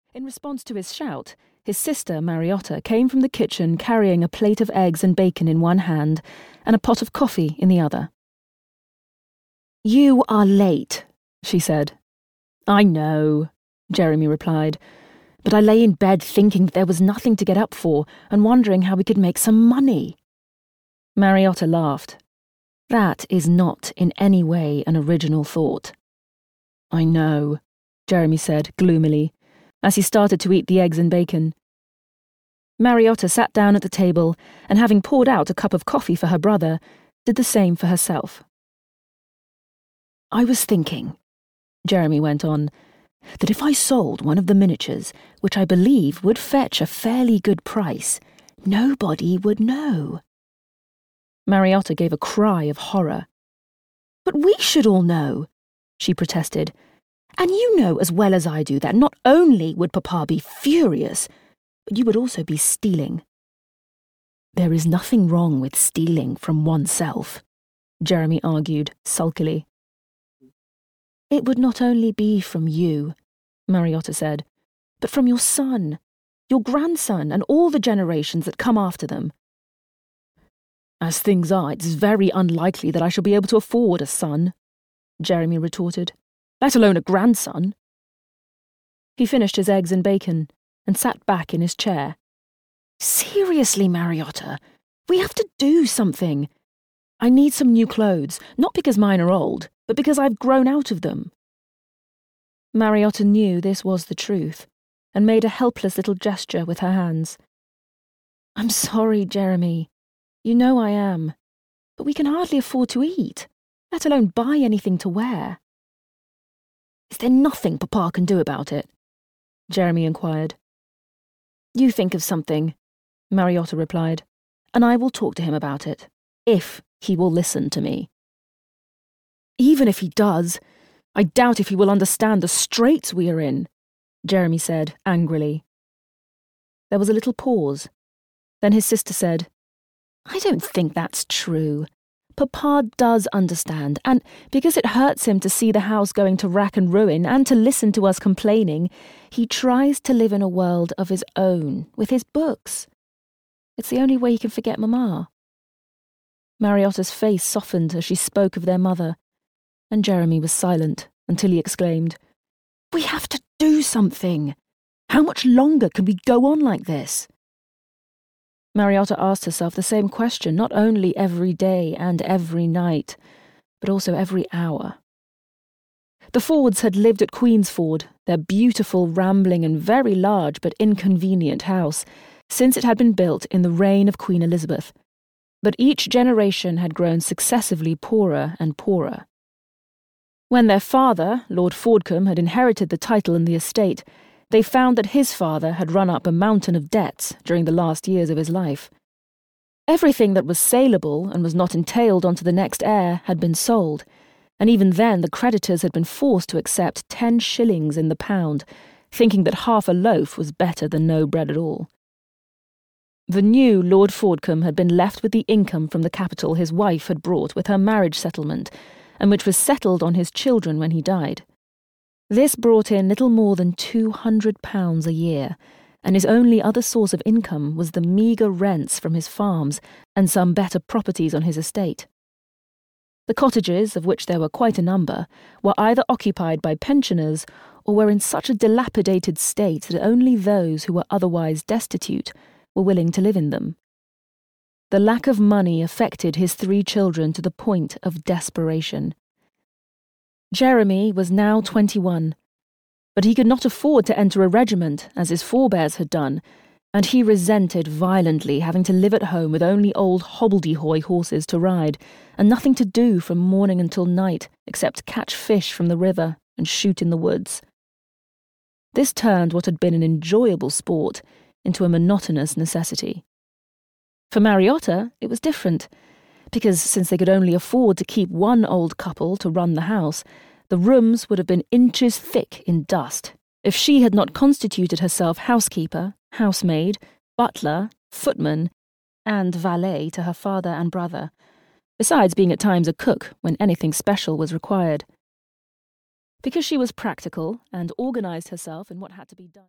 In response to his shout, his sister, Mariotta, came from the kitchen carrying a plate of eggs and bacon in one hand and a pot of coffee in the other. "You are late," she said. "I know," Jeremy replied, "but I lay in bed thinking that there was nothing to get up for and wondering how we could make some money." Mariotta laughed. "That is not in any way an original thought." "I know," Jeremy said gloomily, as he started to eat the eggs and bacon. Mariotta sat down at the table and, having poured out a cup of coffee for her brother, did the same for herself. "I was thinking," Jeremy went on, "that if I sold one of the miniatures, which I believe would fetch a fairly good price, nobody would know." Mariotta gave a cry of horror. "But we should all know," she protested. "And you know as well as I do that not only would Papa be furious, but you would also be stealing." "There is nothing wrong with stealing from oneself," Jeremy argued sulkily. "It would not only be from you," Mariotta said, "but from your son, your grandson, and all the generations that come after them." "As things are, it's very unlikely that I shall be able to afford a son," Jeremy retorted, "let alone a grandson." He finished his eggs and bacon and sat back in his chair. "Seriously, Mariotta, we have to do something. I need some new clothes, not because mine are old, but because I've grown out of them." Mariotta knew this was the truth, and made a helpless little gesture with her hands. "I'm sorry, Jeremy. You know I am. But we can hardly afford to eat, let alone buy anything to wear." "Is there nothing Papa can do about it?" Jeremy inquired. "You think of something," Mariotta replied, "and I will talk to him about it, if he will listen to me." "Even if he does, I doubt if he will understand the straits we are in," Jeremy said angrily. There was a little pause. Then his sister said, "I don't think that's true. Papa does understand, and because it hurts him to see the house going to rack and ruin and to listen to us complaining, he tries to live in a world of his own, with his books. It's the only way he can forget Mama." Mariotta's face softened as she spoke of their mother, and Jeremy was silent until he exclaimed, "We have to do something! How much longer can we go on like this?" Mariotta asked herself the same question not only every day and every night, but also every hour. The Fords had lived at Queensford, their beautiful, rambling and very large but inconvenient house, since it had been built in the reign of Queen Elizabeth, but each generation had grown successively poorer and poorer. When their father, Lord Fordcombe, had inherited the title and the estate, they found that his father had run up a mountain of debts during the last years of his life. Everything that was saleable and was not entailed onto the next heir had been sold, and even then the creditors had been forced to accept 10 shillings in the pound, thinking that half a loaf was better than no bread at all. The new Lord Fordcombe had been left with the income from the capital his wife had brought with her marriage settlement, and which was settled on his children when he died. This brought in little more than £200 a year, and his only other source of income was the meagre rents from his farms and some better properties on his estate. The cottages, of which there were quite a number, were either occupied by pensioners or were in such a dilapidated state that only those who were otherwise destitute were willing to live in them. The lack of money affected his 3 children to the point of desperation. Jeremy was now 21, but he could not afford to enter a regiment as his forebears had done, and he resented violently having to live at home with only old hobbledehoy horses to ride, and nothing to do from morning until night except catch fish from the river and shoot in the woods. This turned what had been an enjoyable sport into a monotonous necessity. For Mariotta, it was different, because since they could only afford to keep one old couple to run the house, the rooms would have been inches thick in dust if she had not constituted herself housekeeper, housemaid, butler, footman, and valet to her father and brother, besides being at times a cook when anything special was required. Because she was practical and organised herself in what had to be done.